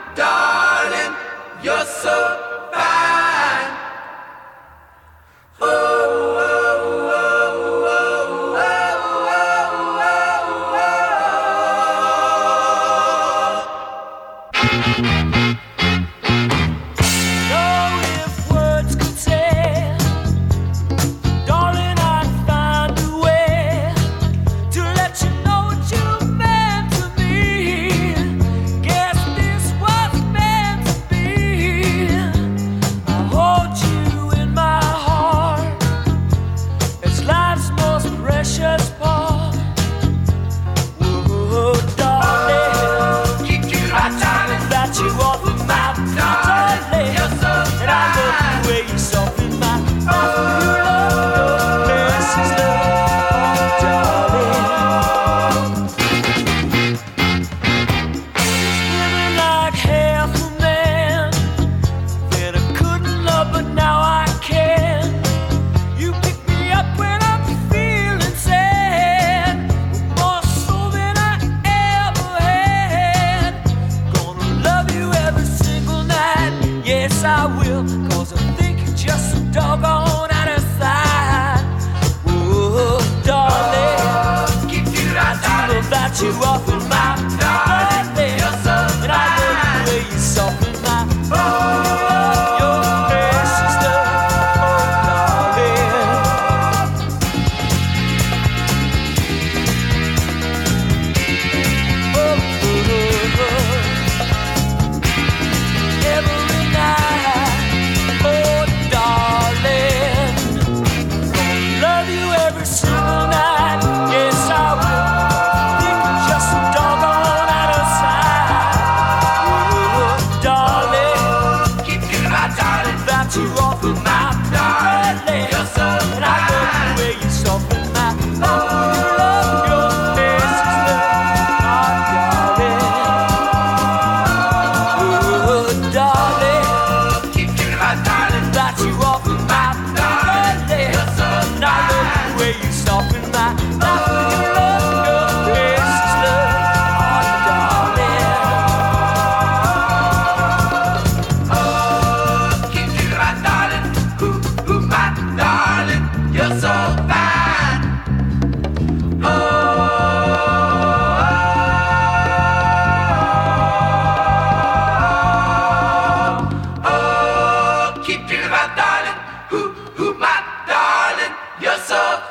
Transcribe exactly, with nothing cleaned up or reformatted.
darling, you're so fine. Oh, oh, oh, oh, oh, oh, oh. Oh, if words could say, darling, I'd find a way to let you know what you meant to me. Guess this was meant to be. I hold you in my heart. It's life's most precious part. Whoa, darling, Keep you right, darling. that you offer my darling. You're so And I love fine. the way you soften my mouth. You love your places, love, darling. Swimming like half a man. Then I couldn't love, but now I can. You pick me up when I'm feeling sad, with more soul than I ever had. Gonna love you every single night. Yes, I will, cause I think you're just so doggone out of sight. Whoa, darling, Keep you right, darling. love that you offer my darling. You're so And I love fine. the way you soften my your precious love, oh, darling. Every night, oh darling, gonna love you every single night. Yes, I will. Think you're just so doggone out of sight. Oh, darling, Keep you right, darling. that you offer my darling. You're so And I love the way you soften my love. You love your faces, love, darling. Oh, darling, Keep you right, darling. that you offer my darling. You're so And I love the way you soften my love. You love your faces, love, darling. Oh, keep you right, darling. Ooh, ooh, my darling, you're so fine. Oh, oh, keep you right, darling. Ooh, ooh, my darling, you're so